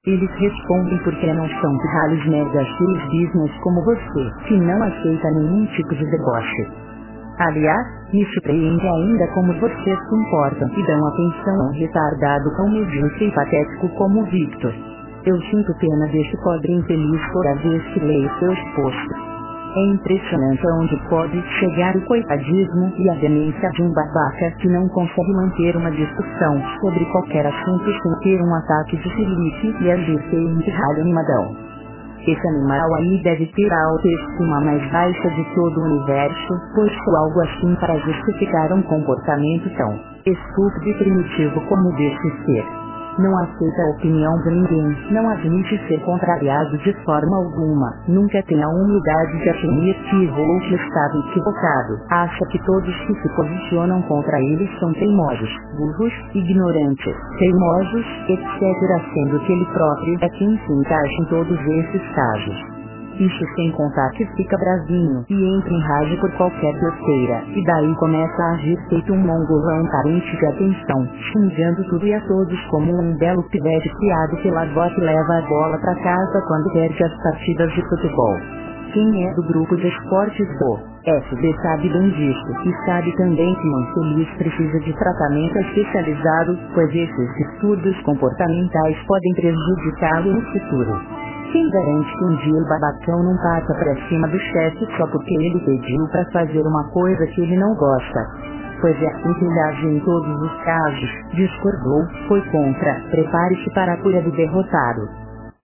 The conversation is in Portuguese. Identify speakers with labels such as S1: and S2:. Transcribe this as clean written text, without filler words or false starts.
S1: Eles respondem porque não são pirralhos mega cheios business como você, que não aceita nenhum tipo de deboche. Aliás, me surpreende ainda como vocês se importam e dão atenção a um retardado tão medíocre e patético como o Victor. Eu sinto pena deste pobre infeliz toda vez que leio seus posts. É impressionante aonde pode chegar o coitadismo e a demência de um babaca que não consegue manter uma discussão sobre qualquer assunto sem ter um ataque de filipe e agir feio em pirralho animadão. Esse animal aí deve ter a autoestima mais baixa de todo o universo, pois foi algo assim para justificar um comportamento tão estúpido e primitivo como desse ser. Não aceita a opinião de ninguém, não admite ser contrariado de forma alguma, nunca tem a humildade de assumir que errou ou que estava equivocado, acha que todos que se posicionam contra ele são teimosos, burros, ignorantes, teimosos, etc., sendo que ele próprio é quem se encaixa em todos esses casos. Isso sem contar que fica bravinho e entra em raiva por qualquer besteira, e daí começa a agir feito um mongolão carente de atenção, xingando tudo e a todos como um belo pivete criado pela avó que leva a bola pra casa quando perde as partidas de futebol. Quem é do grupo de esportes do FB sabe bem disso, e sabe também que um infeliz precisa de tratamento especializado, pois esses distúrbios comportamentais podem prejudicá-lo no futuro. Quem garante que um dia o babacão não passa pra cima do chefe só porque ele pediu pra fazer uma coisa que ele não gosta? Pois é assim que ele age em todos os casos, discordou, foi contra, prepare-se para a cura do derrotado.